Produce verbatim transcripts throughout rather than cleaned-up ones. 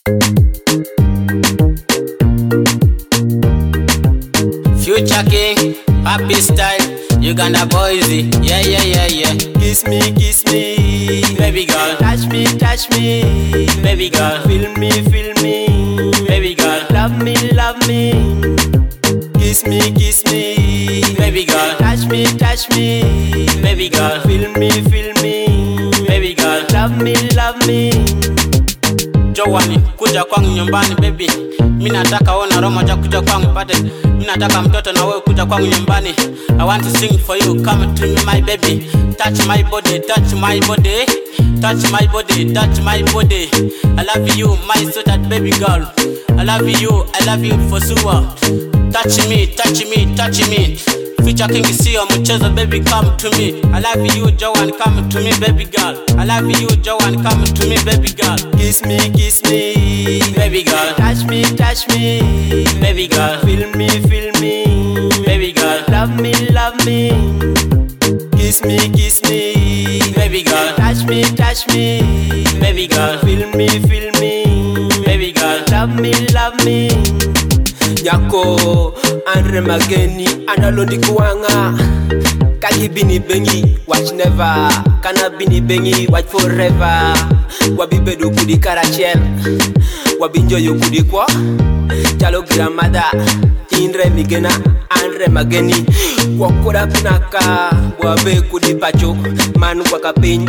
Future King, Happy Style, Uganda boys, yeah, yeah, yeah, yeah. Kiss me, kiss me, Baby girl, touch me, touch me, baby girl, feel me, feel me, baby girl, love me, love me. Kiss me, kiss me, baby girl, touch me, touch me, baby girl, feel me, feel me, baby girl. love me, love me. Jowani, kuja kwangu nyumbani baby. Mimi nataka ona roho moja kuja kwangu pate. Mimi nataka mtoto na wewe kuja kwangu nyumbani. I want to sing for you, come to me my baby. Touch my body, touch my body. Touch my body, touch my body. I love you, my sweetheart baby girl. I love you, I love you for sure. Touch me, touch me, touch me. Future King sio mchezo baby, come to me. I love you Joan, come to me baby girl. I love you Joan, come to me baby girl. Kiss me, kiss me, Baby girl, touch me, touch me, baby girl, feel me, feel me, baby girl, love me, love me. Kiss me, kiss me, baby girl, touch me, touch me, baby girl, feel me, feel me, baby girl. love me, love me. Nyako Andre Mageni analondi kuanga Kagi bini bengi watch never, kana bini bengi watch forever. Wabibedu kudi karachel, wabinjo yo kudi kwa chalo grandmother Indre Migena Andre Mageni wakura kunaka wabe kudi pacho manu kwa kapinyi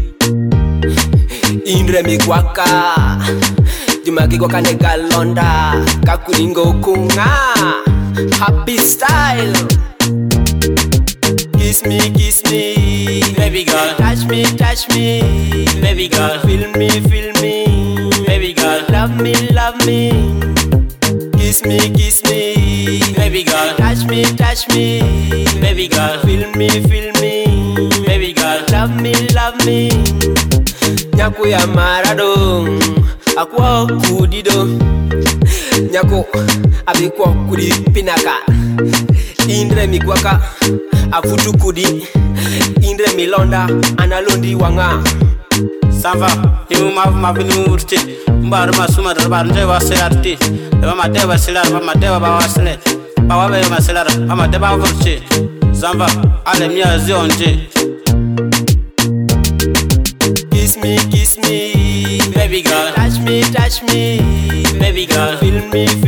Indre Migwaka Jumagi kwa kane galonda kakulingo kunga Happy Style. Kiss me, kiss me, Baby girl, touch me, touch me, baby girl, feel me, feel me, baby girl, love me, love me. Kiss me, kiss me, baby girl, touch me, touch me, baby girl, feel me, feel me, baby girl. love me, love me. Nyako ya marado akwa kudido, nyako abikwa kudi pinaka. Indre migwaka afutu kudi, Indre milonda analondi wanga. Sava, himu mavu mavini urti. Mbaru masuma darbar ndewa silarti. Deba madewa silar, ba madewa ba wasile. Ba wabe masilar, ba madeba urti. Sava, ale miya zionje. Kiss me, kiss me, Baby girl, touch me, touch me, baby girl, feel me,